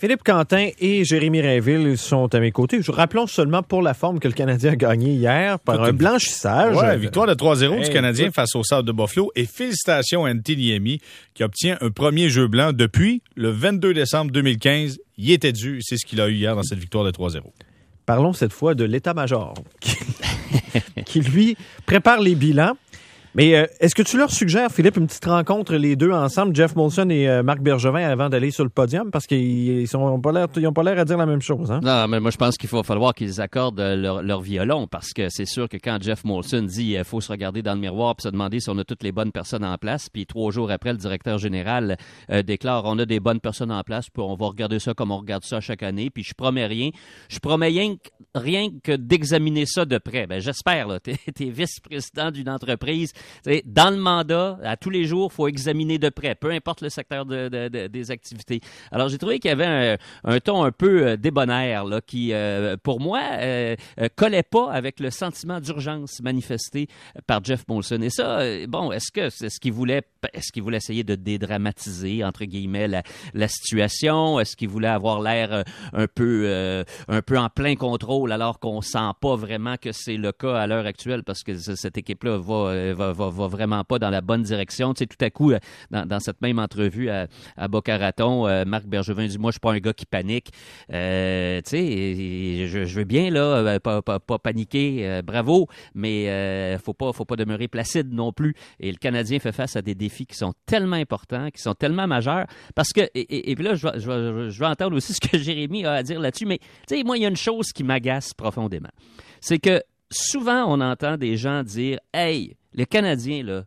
Philippe Quentin et Jérémy Rainville sont à mes côtés. Rappelons seulement pour la forme que le Canadien a gagné hier par un blanchissage. Ouais, victoire de 3-0 du Canadien face au Sables de Buffalo. Et félicitations à Antti Niemi qui obtient un premier jeu blanc depuis le 22 décembre 2015. Il était dû. C'est ce qu'il a eu hier dans cette victoire de 3-0. Parlons cette fois de l'état-major qui, lui, prépare les bilans. Mais est-ce que tu leur suggères, Philippe, une petite rencontre les deux ensemble, Jeff Molson et Marc Bergevin, avant d'aller sur le podium? Parce qu'ils n'ont pas l'air à dire la même chose. Hein? Non, mais moi, je pense qu'il va falloir qu'ils accordent leur violon, parce que c'est sûr que quand Jeff Molson dit qu'il faut se regarder dans le miroir et se demander si on a toutes les bonnes personnes en place, puis 3 jours après, le directeur général déclare on a des bonnes personnes en place, puis on va regarder ça comme on regarde ça chaque année, puis je promets rien. Je promets rien que d'examiner ça de près. Ben, j'espère, là. T'es vice-président d'une entreprise. T'sais, dans le mandat, à tous les jours, il faut examiner de près, peu importe le secteur des activités. Alors, j'ai trouvé qu'il y avait un ton un peu débonnaire là, qui, pour moi, collait pas avec le sentiment d'urgence manifesté par Jeff Molson. Et ça, bon, est-ce qu'il voulait essayer de dédramatiser, entre guillemets, la situation? Est-ce qu'il voulait avoir l'air un peu en plein contrôle alors qu'on sent pas vraiment que c'est le cas à l'heure actuelle parce que cette équipe-là va vraiment pas dans la bonne direction. Tu sais, tout à coup, dans cette même entrevue à Boca Raton, Marc Bergevin dit « Moi, je suis pas un gars qui panique. Tu sais, je veux bien, là, pas paniquer, bravo, mais faut pas demeurer placide non plus. » Et le Canadien fait face à des défis qui sont tellement importants, qui sont tellement majeurs, parce que, et puis là, je vais entendre aussi ce que Jérémy a à dire là-dessus, mais tu sais, moi, il y a une chose qui m'agace profondément. C'est que souvent, on entend des gens dire « Hey, les Canadiens, là,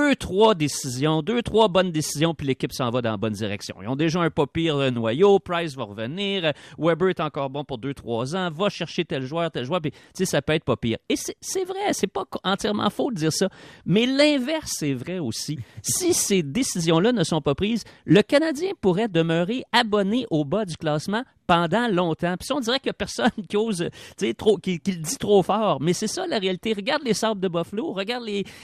2-3 bonnes décisions, puis l'équipe s'en va dans la bonne direction. Ils ont déjà un pas pire noyau, Price va revenir, Weber est encore bon pour 2-3 ans, va chercher tel joueur, puis tu sais, ça peut être pas pire. Et c'est vrai, c'est pas entièrement faux de dire ça, mais l'inverse c'est vrai aussi. Si ces décisions-là ne sont pas prises, le Canadien pourrait demeurer abonné au bas du classement pendant longtemps. Puis ça, on dirait qu'il n'y a personne qui ose, tu sais, qui le dit trop fort, mais c'est ça la réalité. Regarde les Sabres de Buffalo, regarde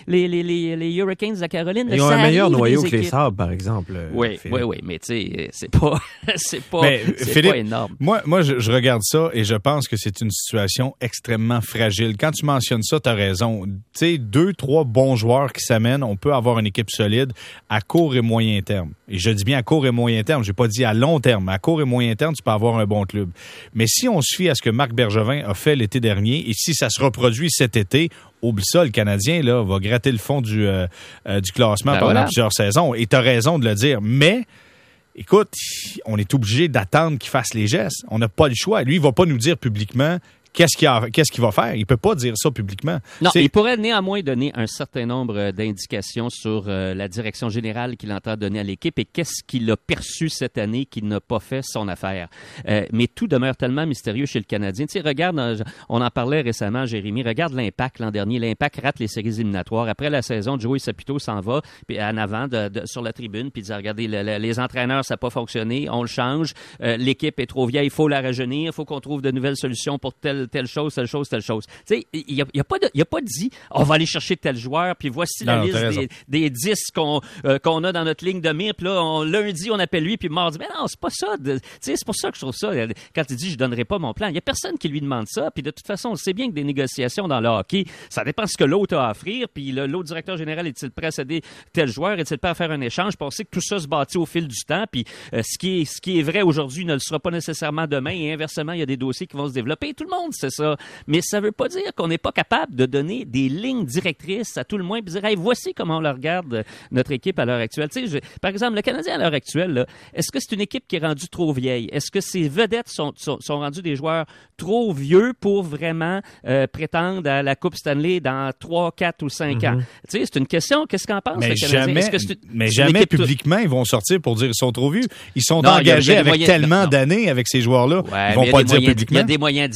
les Hurricanes de la Caroline. Ils ont un meilleur noyau que les Sabres, par exemple. Oui, mais tu sais, c'est pas Philippe, pas énorme. Moi, je regarde ça et je pense que c'est une situation extrêmement fragile. Quand tu mentionnes ça, tu as raison. Tu sais, 2-3 bons joueurs qui s'amènent, on peut avoir une équipe solide à court et moyen terme. Et je dis bien à court et moyen terme, j'ai pas dit à long terme. À court et moyen terme, tu peux avoir un bon club. Mais si on se fie à ce que Marc Bergevin a fait l'été dernier et si ça se reproduit cet été, oublie ça, le Canadien là, va gratter le fond du classement pendant plusieurs saisons. Et tu as raison de le dire. Mais, écoute, on est obligé d'attendre qu'il fasse les gestes. On n'a pas le choix. Lui, il ne va pas nous dire publiquement qu'est-ce qu'il va faire. Il peut pas dire ça publiquement. Non, il pourrait néanmoins donner un certain nombre d'indications sur la direction générale qu'il entend donner à l'équipe et qu'est-ce qu'il a perçu cette année qu'il n'a pas fait son affaire. Mais tout demeure tellement mystérieux chez le Canadien. Tu sais, regarde, on en parlait récemment, Jérémy, regarde l'Impact l'an dernier. L'Impact rate les séries éliminatoires. Après la saison, Joey Saputo s'en va puis en avant sur la tribune puis dit regardez, les entraîneurs, ça n'a pas fonctionné, on le change. L'équipe est trop vieille, il faut la rajeunir, il faut qu'on trouve de nouvelles solutions pour telle chose. Tu sais, il y a pas dit on va aller chercher tel joueur puis voici la liste des 10 qu'on a dans notre ligne de mire puis là lundi on appelle lui puis mardi mais non, c'est pas ça. Tu sais, c'est pour ça que je trouve ça quand il dit je donnerai pas mon plan, il y a personne qui lui demande ça puis de toute façon, on sait bien que des négociations dans le hockey, ça dépend de ce que l'autre a à offrir puis l'autre directeur général est-il prêt à céder tel joueur, est-il prêt à faire un échange, puis on sait que tout ça se bâtit au fil du temps puis ce qui est vrai aujourd'hui ne le sera pas nécessairement demain et inversement, il y a des dossiers qui vont se développer, tout le monde sait ça. Mais ça veut pas dire qu'on n'est pas capable de donner des lignes directrices à tout le moins et dire hey, voici comment on le regarde notre équipe à l'heure actuelle. Tu sais, par exemple, le Canadien à l'heure actuelle, là, est-ce que c'est une équipe qui est rendue trop vieille? Est-ce que ses vedettes sont rendues des joueurs trop vieux pour vraiment prétendre à la Coupe Stanley dans 3, 4 ou 5 ans? Tu sais, c'est une question. Qu'est-ce qu'en pense le Canadien? Jamais publiquement, ils vont sortir pour dire qu'ils sont trop vieux. Ils sont engagés avec tellement d'années avec ces joueurs-là. Ouais, ils vont pas le dire publiquement. Il y a des moyens de dire des choses.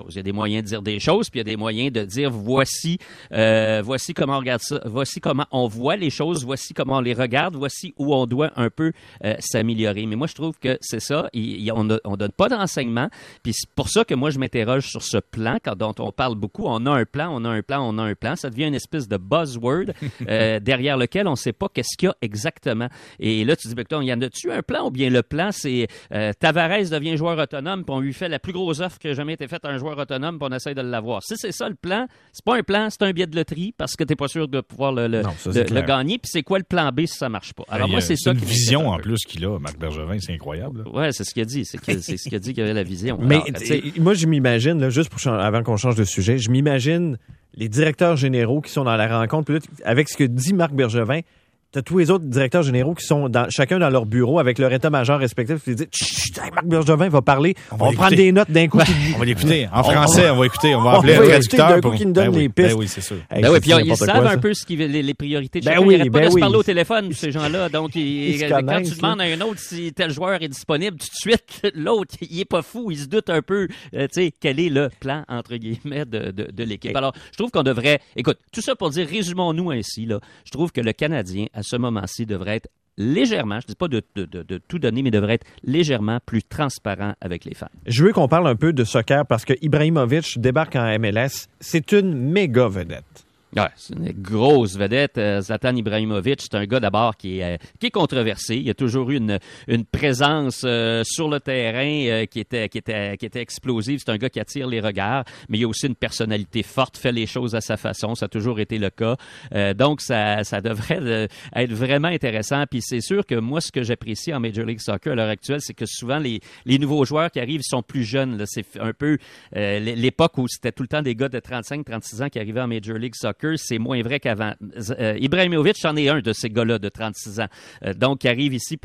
choses. Il y a des moyens de dire des choses, puis il y a des moyens de dire voici comment on regarde ça, voici comment on voit les choses, voici comment on les regarde, voici où on doit un peu s'améliorer. Mais moi, je trouve que c'est ça. On donne pas d'enseignement, puis c'est pour ça que moi, je m'interroge sur ce plan dont on parle beaucoup. On a un plan, on a un plan, on a un plan. Ça devient une espèce de buzzword derrière lequel on ne sait pas qu'est-ce qu'il y a exactement. Et là, tu dis, il y en a-tu un plan ou bien le plan, c'est Tavares devient joueur autonome, puis on lui fait la plus grosse offre qui a jamais été faite à un joueur autonome, puis on essaie de l'avoir. Si c'est ça le plan, c'est pas un plan, c'est un billet de loterie parce que tu n'es pas sûr de pouvoir le gagner. Puis c'est quoi le plan B si ça marche pas? Alors moi, c'est ça qui une vision en plus qu'il a, Marc Bergevin, c'est incroyable. Ouais, c'est ce qu'il a dit. C'est ce qu'il a dit qu'il avait la vision. Mais moi, je m'imagine, là, juste avant qu'on change de sujet, je m'imagine les directeurs généraux qui sont dans la rencontre, puis là, avec ce que dit Marc Bergevin, t'as tous les autres directeurs généraux qui sont chacun dans leur bureau avec leur état-major respectif. Ils disent, Marc Bergevin va parler. On va prendre des notes d'un coup. On va l'écouter. En français, on va écouter. On va appeler un traducteur. D'un coup qui nous donne les pistes. Oui, c'est sûr. Puis ils savent un peu les priorités de chacun. Ils n'arrêtent pas de se parler au téléphone, ces gens-là. Donc, quand tu demandes à un autre si tel joueur est disponible, tout de suite, l'autre, il est pas fou. Il se doute un peu, quel est le plan, entre guillemets, de l'équipe. Alors, je trouve qu'on devrait... Écoute, tout ça pour dire, résumons-nous ainsi, là. Je trouve que le Canadien, à ce moment-ci, devrait être légèrement, je ne dis pas de tout donner, mais devrait être légèrement plus transparent avec les fans. Je veux qu'on parle un peu de soccer parce que Ibrahimovic débarque en MLS. C'est une méga vedette. Ouais, c'est une grosse vedette. Zlatan Ibrahimovic, c'est un gars d'abord qui est controversé. Il y a toujours eu une présence sur le terrain qui était explosive. C'est un gars qui attire les regards, mais il y a aussi une personnalité forte, fait les choses à sa façon. Ça a toujours été le cas. Donc, ça devrait être vraiment intéressant. Puis c'est sûr que moi, ce que j'apprécie en Major League Soccer à l'heure actuelle, c'est que souvent, les nouveaux joueurs qui arrivent sont plus jeunes. Là. C'est un peu l'époque où c'était tout le temps des gars de 35-36 ans qui arrivaient en Major League Soccer. C'est moins vrai qu'avant. Ibrahimovic, c'en est un de ces gars-là de 36 ans. Donc, qui arrive ici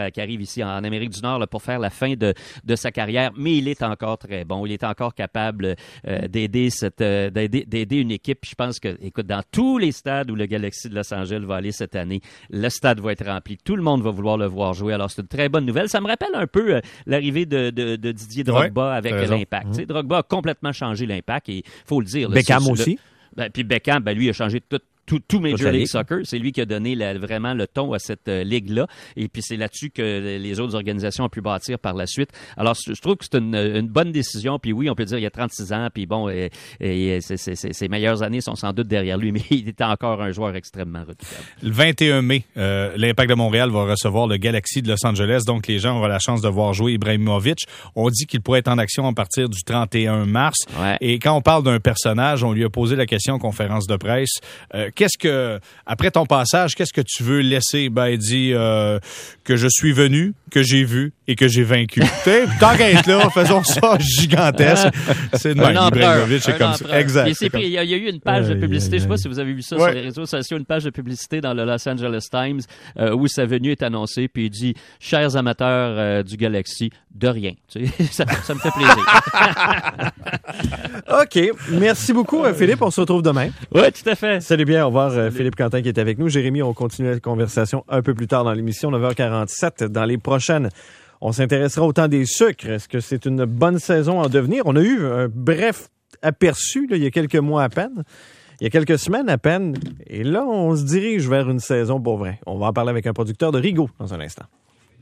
en Amérique du Nord là, pour faire la fin de sa carrière, mais il est encore très bon. Il est encore capable d'aider une équipe. Je pense que, écoute, dans tous les stades où le Galaxy de Los Angeles va aller cette année, le stade va être rempli. Tout le monde va vouloir le voir jouer. Alors, c'est une très bonne nouvelle. Ça me rappelle un peu l'arrivée de Didier Drogba avec l'Impact. Tu sais, Drogba a complètement changé l'Impact et il faut le dire. Beckham aussi. Puis Beckham, lui, a changé tout Major League Soccer. C'est lui qui a donné vraiment le ton à cette ligue-là. Et puis, c'est là-dessus que les autres organisations ont pu bâtir par la suite. Alors, je trouve que c'est une bonne décision. Puis oui, on peut dire il y a 36 ans. Puis bon, ses meilleures années sont sans doute derrière lui, mais il est encore un joueur extrêmement redoutable. Le 21 mai, l'Impact de Montréal va recevoir le Galaxy de Los Angeles. Donc, les gens auront la chance de voir jouer Ibrahimovic. On dit qu'il pourrait être en action à partir du 31 mars. Ouais. Et quand on parle d'un personnage, on lui a posé la question en conférence de presse. Après ton passage, qu'est-ce que tu veux laisser? Ben, il dit que je suis venu, que j'ai vu et que j'ai vaincu. Tant qu'à être là, faisons ça gigantesque. C'est de même. Ibrahimovic, c'est comme ça. Exact. Il y a eu une page de publicité, je ne sais pas si vous avez vu ça sur les réseaux sociaux, une page de publicité dans le Los Angeles Times où sa venue est annoncée, puis il dit « Chers amateurs du Galaxy, de rien. » Tu sais, ça me fait plaisir. OK. Merci beaucoup, Philippe. On se retrouve demain. Oui, tout à fait. Salut bien. Au revoir, Philippe Quentin qui est avec nous. Jérémy, on continue la conversation un peu plus tard dans l'émission, 9h47. Dans les prochaines, on s'intéressera au temps des sucres. Est-ce que c'est une bonne saison en devenir? On a eu un bref aperçu là, il y a quelques mois à peine. Il y a quelques semaines à peine. Et là, on se dirige vers une saison pour vrai. On va en parler avec un producteur de Rigaud dans un instant.